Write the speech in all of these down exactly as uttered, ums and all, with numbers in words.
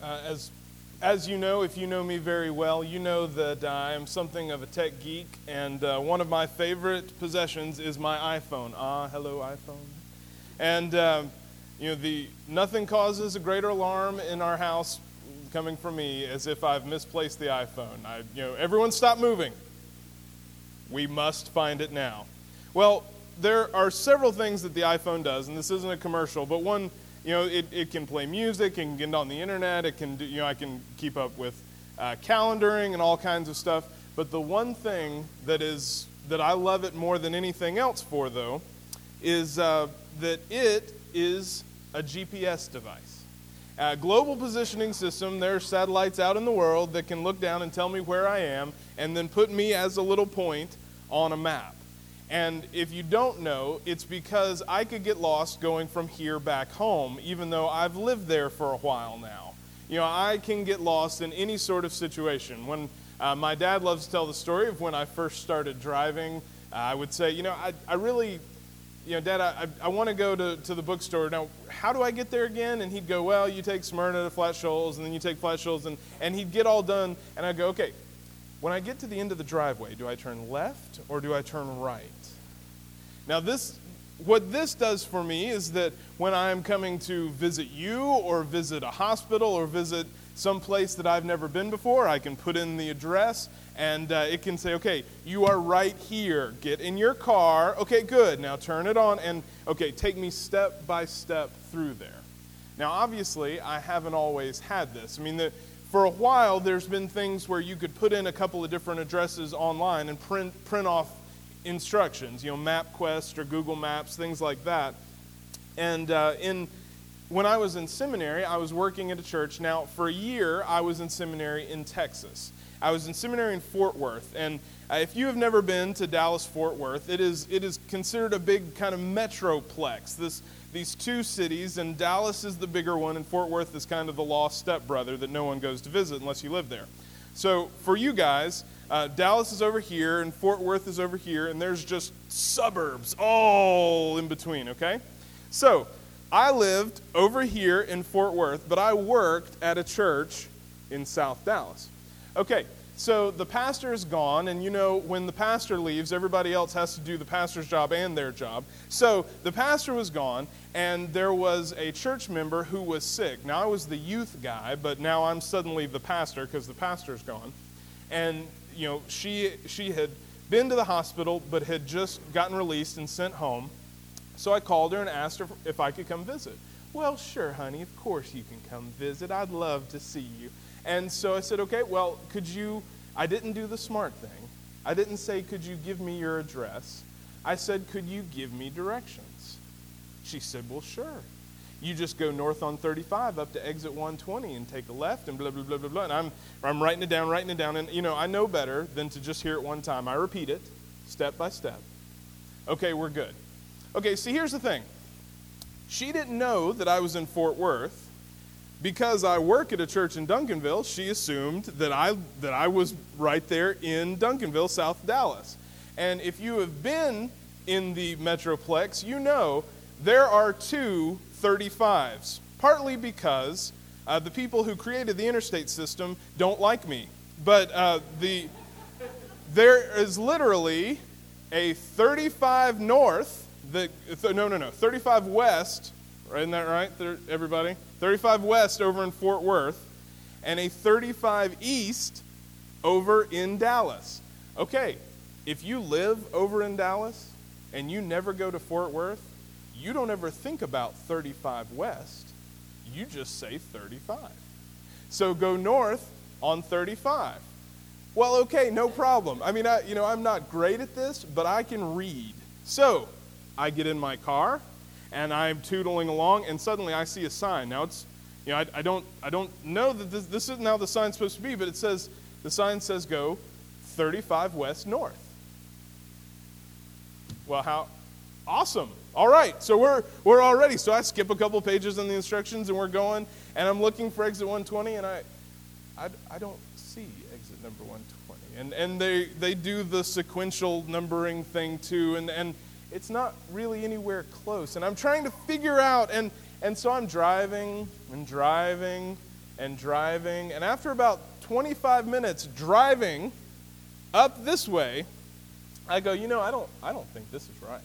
Uh, as as you know, if you know me very well, you know that uh, I am something of a tech geek, and uh, one of my favorite possessions is my iPhone. Ah, hello iPhone. And um, you know, the nothing causes a greater alarm in our house coming from me as if I've misplaced the iPhone. I, you know, everyone stop moving. We must find it now. Well, there are several things that the iPhone does, and this isn't a commercial, but one. You know, it, it can play music, it can get on the internet, it can do, you know, I can keep up with uh, calendaring and all kinds of stuff. But the one thing that is that I love it more than anything else for, though, is uh, that it is a G P S device. A global positioning system. There are satellites out in the world that can look down and tell me where I am, and then put me as a little point on a map. And if you don't know, it's because I could get lost going from here back home, even though I've lived there for a while now. You know, I can get lost in any sort of situation. When uh, my dad loves to tell the story of when I first started driving, uh, I would say, you know, I, I really, you know, Dad, I, I want to go to, to the bookstore. Now, how do I get there again? And he'd go, well, you take Smyrna to Flat Shoals, and then you take Flat Shoals, and, and he'd get all done. And I'd go, okay, when I get to the end of the driveway, do I turn left or do I turn right? Now this, what this does for me is that when I'm coming to visit you or visit a hospital or visit some place that I've never been before, I can put in the address and uh, it can say, okay, you are right here. Get in your car. Okay, good. Now turn it on and, okay, take me step by step through there. Now obviously, I haven't always had this. I mean, the, for a while, there's been things where you could put in a couple of different addresses online and print print off instructions, you know, MapQuest or Google Maps, things like that. And uh, in when I was in seminary, I was working at a church. Now, for a year, I was in seminary in Texas. I was in seminary in Fort Worth. And uh, if you have never been to Dallas-Fort Worth, it is it is considered a big kind of metroplex. This these two cities, and Dallas is the bigger one, and Fort Worth is kind of the lost stepbrother that no one goes to visit unless you live there. So for you guys, uh, Dallas is over here, and Fort Worth is over here, and there's just suburbs all in between, okay? So I lived over here in Fort Worth, but I worked at a church in South Dallas. Okay, so the pastor is gone, and you know, when the pastor leaves, everybody else has to do the pastor's job and their job. So the pastor was gone, and there was a church member who was sick. Now, I was the youth guy, but now I'm suddenly the pastor because the pastor's gone. And, you know, she she had been to the hospital, but had just gotten released and sent home. So I called her and asked her if I could come visit. Well, sure, honey, of course you can come visit. I'd love to see you. And so I said, okay, well, could you, I didn't do the smart thing. I didn't say, could you give me your address? I said, could you give me directions? She said, well, sure. You just go north on thirty-five up to exit one twenty and take a left and blah, blah, blah, blah, blah. And I'm, I'm writing it down, writing it down. And, you know, I know better than to just hear it one time. I repeat it step by step. Okay, we're good. Okay, see, here's the thing. She didn't know that I was in Fort Worth. Because I work at a church in Duncanville, she assumed that I that I was right there in Duncanville, South Dallas. And if you have been in the Metroplex, you know there are two thirty-fives, partly because uh, the people who created the interstate system don't like me. But uh, the there is literally a thirty-five north, that, no, no, no, thirty-five west, right, isn't that right, there, everybody? thirty-five west over in Fort Worth, and a thirty-five east over in Dallas. Okay, if you live over in Dallas and you never go to Fort Worth, you don't ever think about thirty-five west. You just say thirty-five. So go north on thirty-five. Well, okay, no problem. I mean, I, you know, I'm not great at this, but I can read. So I get in my car, and I'm tootling along, and suddenly I see a sign. Now it's, you know, I, I don't, I don't know that this, this isn't how the sign's supposed to be, but it says, the sign says go thirty-five west north. Well, how awesome! All right, so we're we're all ready. So I skip a couple pages in the instructions, and we're going, and I'm looking for exit one twenty, and I, I, I don't see exit number one twenty, and and they they do the sequential numbering thing too, and and. It's not really anywhere close. And I'm trying to figure out, and, and so I'm driving and driving, and driving. And after about twenty-five minutes driving up this way, I go, you know, I don't, I don't think this is right.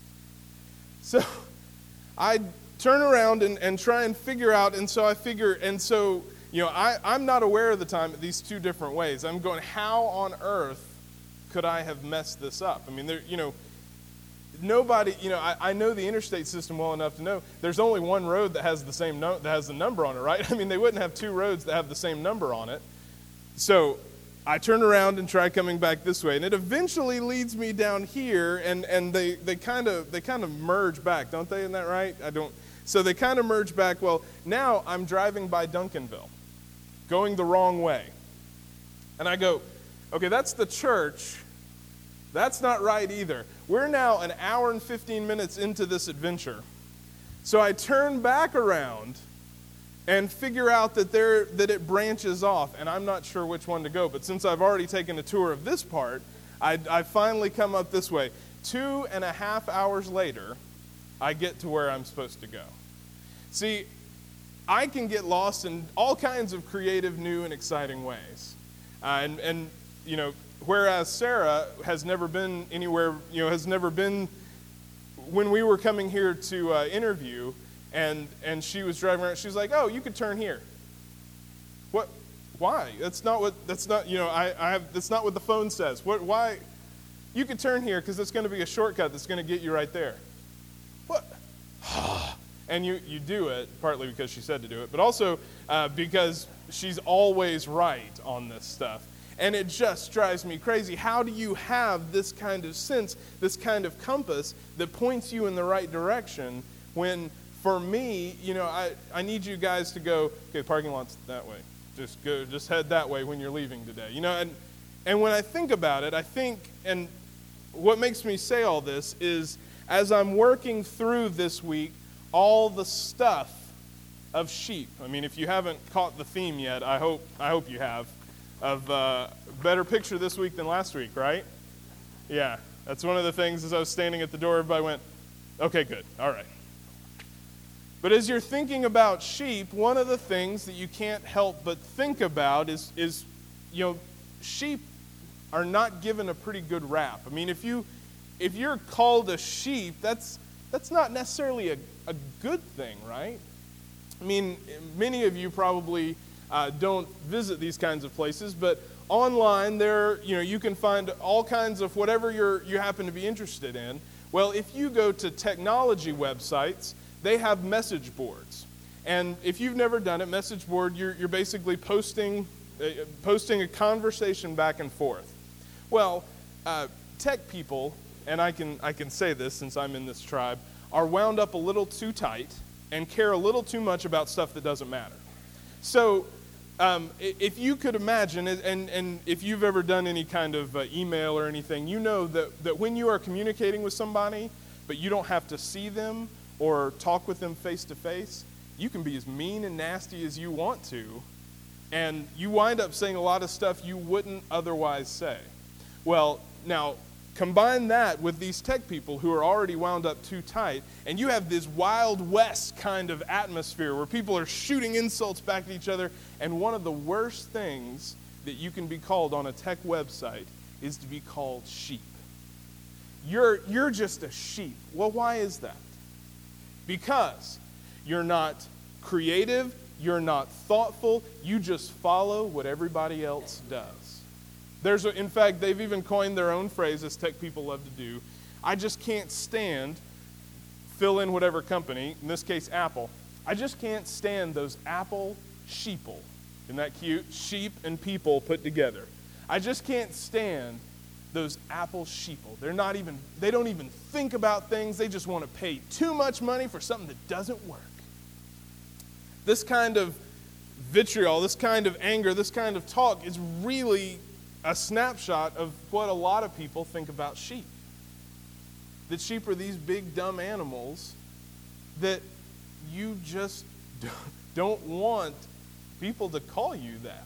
So I turn around and, and try and figure out, and so I figure, and so, you know, I, I'm not aware of the time these two different ways. I'm going, how on earth could I have messed this up? I mean, there, you know, nobody, you know, I, I know the interstate system well enough to know there's only one road that has the same no, that has the number on it, right? I mean, they wouldn't have two roads that have the same number on it. So I turn around and try coming back this way, and it eventually leads me down here, and, and they they kind of they kind of merge back, don't they? Isn't that right? I don't. So they kind of merge back. Well, now I'm driving by Duncanville, going the wrong way, and I go, okay, that's the church. That's not right either. We're now an hour and fifteen minutes into this adventure. So I turn back around and figure out that there that it branches off, and I'm not sure which one to go. But since I've already taken a tour of this part, I, I finally come up this way. Two and a half hours later, I get to where I'm supposed to go. See, I can get lost in all kinds of creative, new, and exciting ways. Uh, and, and, you know, whereas Sarah has never been anywhere, you know, has never been, when we were coming here to uh, interview, and and she was driving around, she's like, oh, you could turn here. What? Why? That's not what, that's not, you know, I, I have, that's not what the phone says. What? Why? You could turn here because it's going to be a shortcut that's going to get you right there. What? And you, you do it, partly because she said to do it, but also uh, because she's always right on this stuff. And it just drives me crazy. How do you have this kind of sense, this kind of compass that points you in the right direction when, for me, you know, I, I need you guys to go, okay, the parking lot's that way. Just go, just head that way when you're leaving today. You know, and and when I think about it, I think, and what makes me say all this is, as I'm working through this week, all the stuff of sheep. I mean, if you haven't caught the theme yet, I hope I hope you have. Of uh, better picture this week than last week, right? Yeah, that's one of the things. As I was standing at the door, everybody went, okay, good, all right. But as you're thinking about sheep, one of the things that you can't help but think about is, is you know, sheep are not given a pretty good rap. I mean, if you if you're called a sheep, that's that's not necessarily a, a good thing, right? I mean, many of you probably uh, don't visit these kinds of places, but online there, you know, you can find all kinds of whatever you're you happen to be interested in. Well, if you go to technology websites, they have message boards. And if you've never done it, message board, you're, you're basically posting, uh, posting a conversation back and forth. Well, uh, tech people, and I can, I can say this since I'm in this tribe, are wound up a little too tight and care a little too much about stuff that doesn't matter. So um, if you could imagine, and, and if you've ever done any kind of uh, email or anything, you know that, that when you are communicating with somebody, but you don't have to see them or talk with them face to face, you can be as mean and nasty as you want to, and you wind up saying a lot of stuff you wouldn't otherwise say. Well, now, combine that with these tech people who are already wound up too tight, and you have this Wild West kind of atmosphere where people are shooting insults back at each other, and one of the worst things that you can be called on a tech website is to be called sheep. You're, you're just a sheep. Well, why is that? Because you're not creative, you're not thoughtful, you just follow what everybody else does. There's, a, in fact, they've even coined their own phrase, as tech people love to do. I just can't stand, fill in whatever company, in this case Apple, I just can't stand those Apple sheeple. Isn't that cute? Sheep and people put together. I just can't stand those Apple sheeple. They're not even, they don't even think about things. They just want to pay too much money for something that doesn't work. This kind of vitriol, this kind of anger, this kind of talk is really a snapshot of what a lot of people think about sheep. That sheep are these big, dumb animals that you just don't want people to call you that.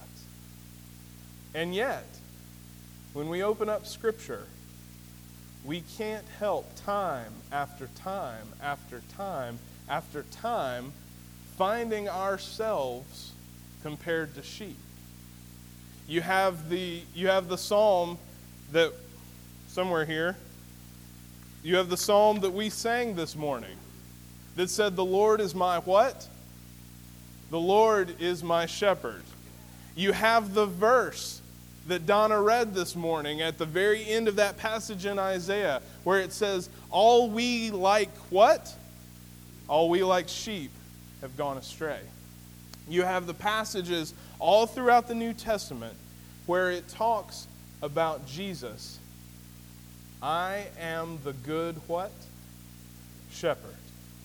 And yet, when we open up Scripture, we can't help time after time after time after time finding ourselves compared to sheep. You have the you have the psalm that somewhere here. You have the psalm that we sang this morning that said, "The Lord is my" what? "The Lord is my shepherd." You have the verse that Donna read this morning at the very end of that passage in Isaiah where it says, "All we like" what? "All we like sheep have gone astray." You have the passages all throughout the New Testament where it talks about Jesus. "I am the good" what? "Shepherd."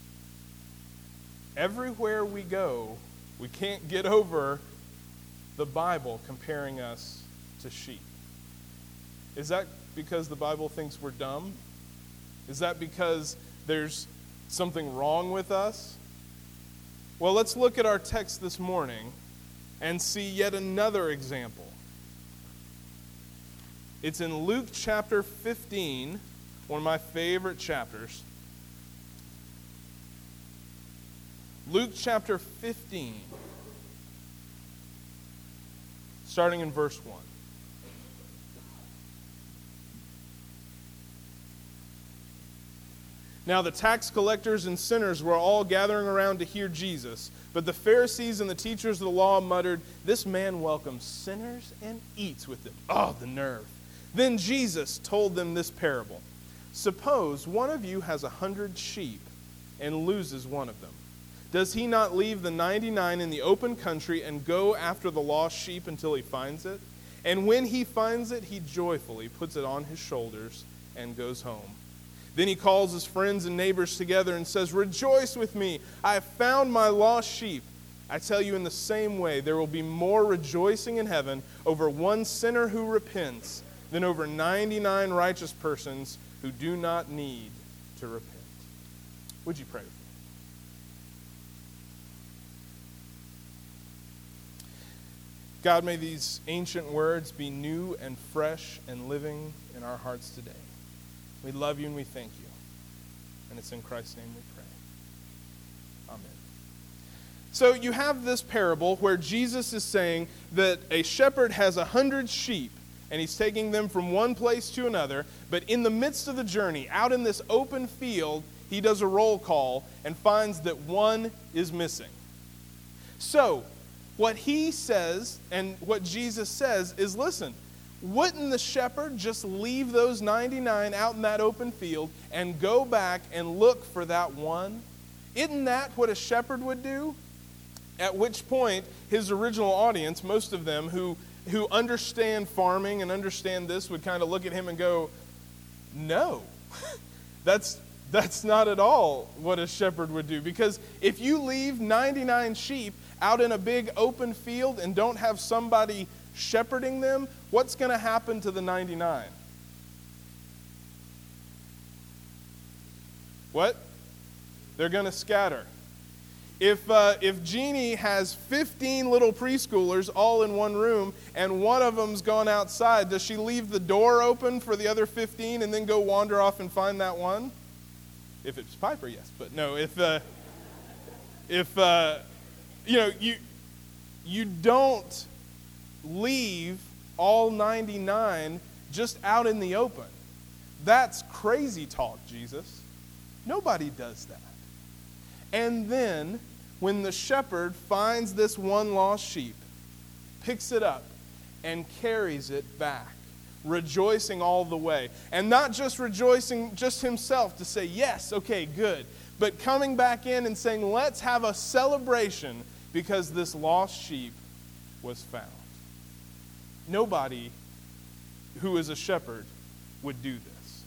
Everywhere we go, we can't get over the Bible comparing us to sheep. Is that because the Bible thinks we're dumb? Is that because there's something wrong with us? Well, let's look at our text this morning and see yet another example. It's in Luke chapter fifteen, one of my favorite chapters. Luke chapter fifteen, starting in verse one. Now the tax collectors and sinners were all gathering around to hear Jesus. But the Pharisees and the teachers of the law muttered, "This man welcomes sinners and eats with them." Oh, the nerve. Then Jesus told them this parable. "Suppose one of you has a hundred sheep and loses one of them. Does he not leave the ninety-nine in the open country and go after the lost sheep until he finds it? And when he finds it, he joyfully puts it on his shoulders and goes home. Then he calls his friends and neighbors together and says, 'Rejoice with me, I have found my lost sheep.' I tell you, in the same way, there will be more rejoicing in heaven over one sinner who repents than over ninety-nine righteous persons who do not need to repent." Would you pray with me? God, may these ancient words be new and fresh and living in our hearts today. We love you and we thank you. And it's in Christ's name we pray. Amen. So you have this parable where Jesus is saying that a shepherd has a hundred sheep and he's taking them from one place to another, but in the midst of the journey, out in this open field, he does a roll call and finds that one is missing. So, what he says and what Jesus says is, listen, wouldn't the shepherd just leave those ninety-nine out in that open field and go back and look for that one? Isn't that what a shepherd would do? At which point, his original audience, most of them who, who understand farming and understand this, would kind of look at him and go, no, that's, that's not at all what a shepherd would do. Because if you leave ninety-nine sheep out in a big open field and don't have somebody shepherding them, what's going to happen to the ninety-nine? What? They're going to scatter. If uh, if Jeannie has fifteen little preschoolers all in one room and one of them's gone outside, does she leave the door open for the other fifteen and then go wander off and find that one? If it's Piper, yes. But no, if uh, if uh, you know you you don't leave all ninety-nine just out in the open. That's crazy talk, Jesus. Nobody does that. And then, when the shepherd finds this one lost sheep, picks it up, and carries it back, rejoicing all the way. And not just rejoicing just himself to say, yes, okay, good, but coming back in and saying, let's have a celebration because this lost sheep was found. Nobody who is a shepherd would do this.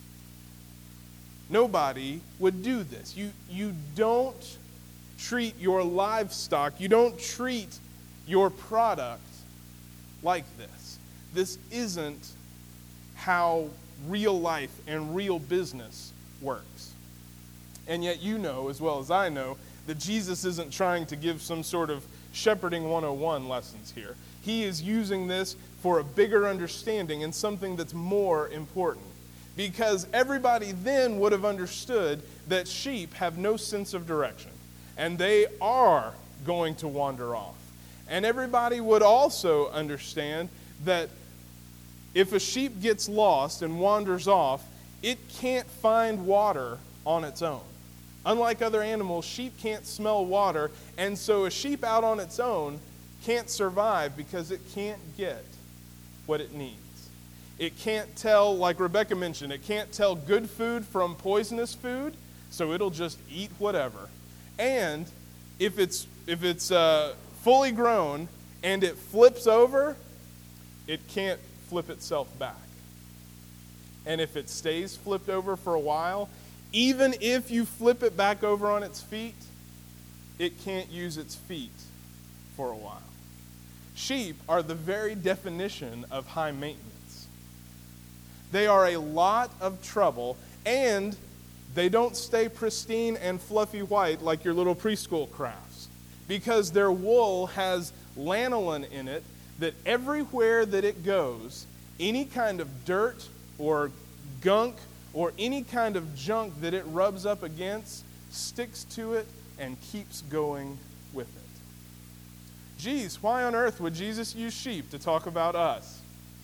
Nobody would do this. You, you don't treat your livestock, you don't treat your product like this. This isn't how real life and real business works. And yet you know, as well as I know, that Jesus isn't trying to give some sort of shepherding one oh one lessons here. He is using this for a bigger understanding and something that's more important. Because everybody then would have understood that sheep have no sense of direction. And they are going to wander off. And everybody would also understand that if a sheep gets lost and wanders off, it can't find water on its own. Unlike other animals, sheep can't smell water, and so a sheep out on its own can't survive because it can't get what it needs. It can't tell, like Rebecca mentioned, it can't tell good food from poisonous food, so it'll just eat whatever. And if it's if it's uh, fully grown and it flips over, it can't flip itself back. And if it stays flipped over for a while, even if you flip it back over on its feet, it can't use its feet for a while. Sheep are the very definition of high maintenance. They are a lot of trouble, and they don't stay pristine and fluffy white like your little preschool crafts, because their wool has lanolin in it that everywhere that it goes, any kind of dirt or gunk or any kind of junk that it rubs up against sticks to it and keeps going with it. Geez, why on earth would Jesus use sheep to talk about us?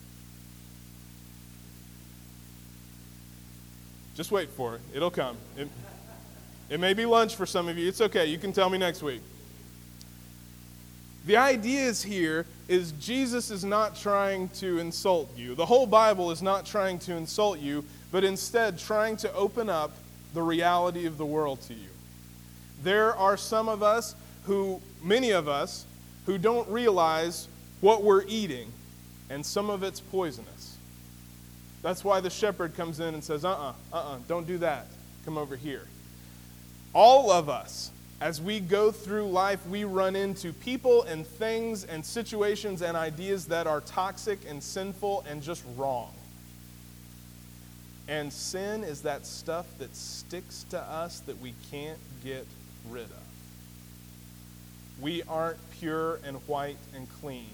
Just wait for it. It'll come. It, it may be lunch for some of you. It's okay. You can tell me next week. The idea is here is Jesus is not trying to insult you. The whole Bible is not trying to insult you, but instead trying to open up the reality of the world to you. There are some of us who, many of us, who don't realize what we're eating, and some of it's poisonous. That's why the shepherd comes in and says, uh-uh, uh-uh, don't do that. Come over here. All of us, as we go through life, we run into people and things and situations and ideas that are toxic and sinful and just wrong. And sin is that stuff that sticks to us that we can't get rid of. We aren't pure and white and clean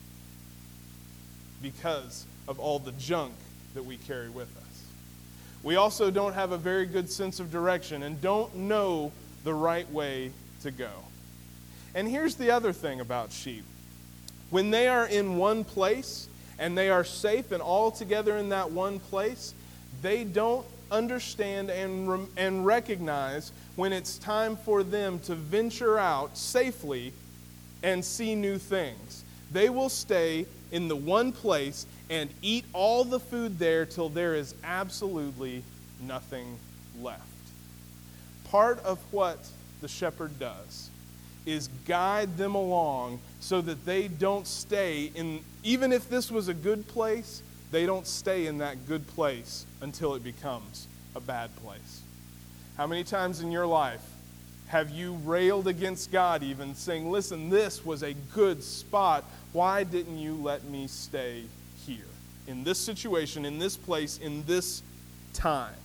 because of all the junk that we carry with us. We also don't have a very good sense of direction and don't know the right way to go. And here's the other thing about sheep. When they are in one place and they are safe and all together in that one place, they don't understand and, and recognize when it's time for them to venture out safely and see new things. They will stay in the one place and eat all the food there till there is absolutely nothing left. Part of what the shepherd does is guide them along so that they don't stay in, even if this was a good place, they don't stay in that good place until it becomes a bad place. How many times in your life have you railed against God even, saying, listen, this was a good spot. Why didn't you let me stay here? In this situation, in this place, in this time.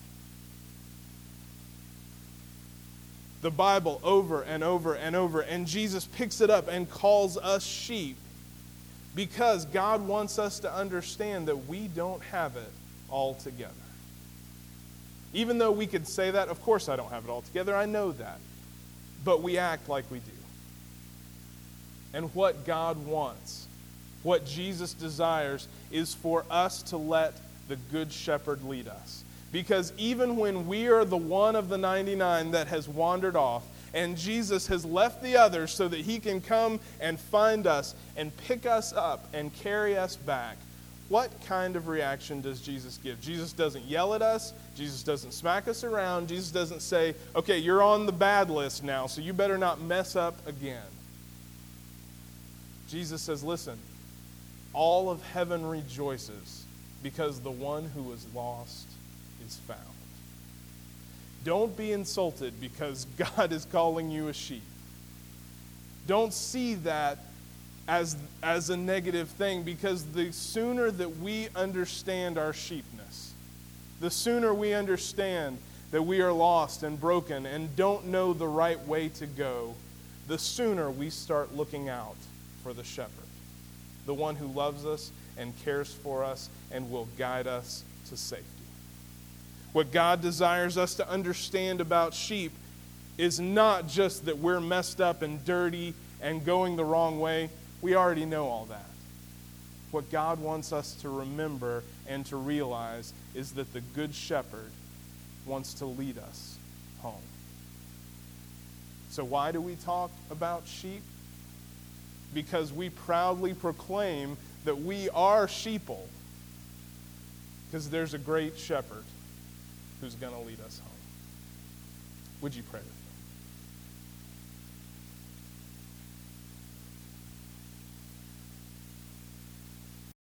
The Bible over and over and over, and Jesus picks it up and calls us sheep because God wants us to understand that we don't have it all together. Even though we could say that, of course I don't have it all together, I know that. But we act like we do. And what God wants, what Jesus desires, is for us to let the Good Shepherd lead us. Because even when we are the one of the ninety-nine that has wandered off, and Jesus has left the others so that he can come and find us and pick us up and carry us back, what kind of reaction does Jesus give? Jesus doesn't yell at us. Jesus doesn't smack us around. Jesus doesn't say, okay, you're on the bad list now, so you better not mess up again. Jesus says, listen, all of heaven rejoices because the one who was lost is found. Don't be insulted because God is calling you a sheep. Don't see that as, as a negative thing, because the sooner that we understand our sheepness, the sooner we understand that we are lost and broken and don't know the right way to go, the sooner we start looking out for the shepherd, the one who loves us and cares for us and will guide us to safety. What God desires us to understand about sheep is not just that we're messed up and dirty and going the wrong way. We already know all that. What God wants us to remember and to realize is that the Good Shepherd wants to lead us home. So why do we talk about sheep? Because we proudly proclaim that we are sheeple. Because there's a great shepherd who's going to lead us home. Would you pray with me?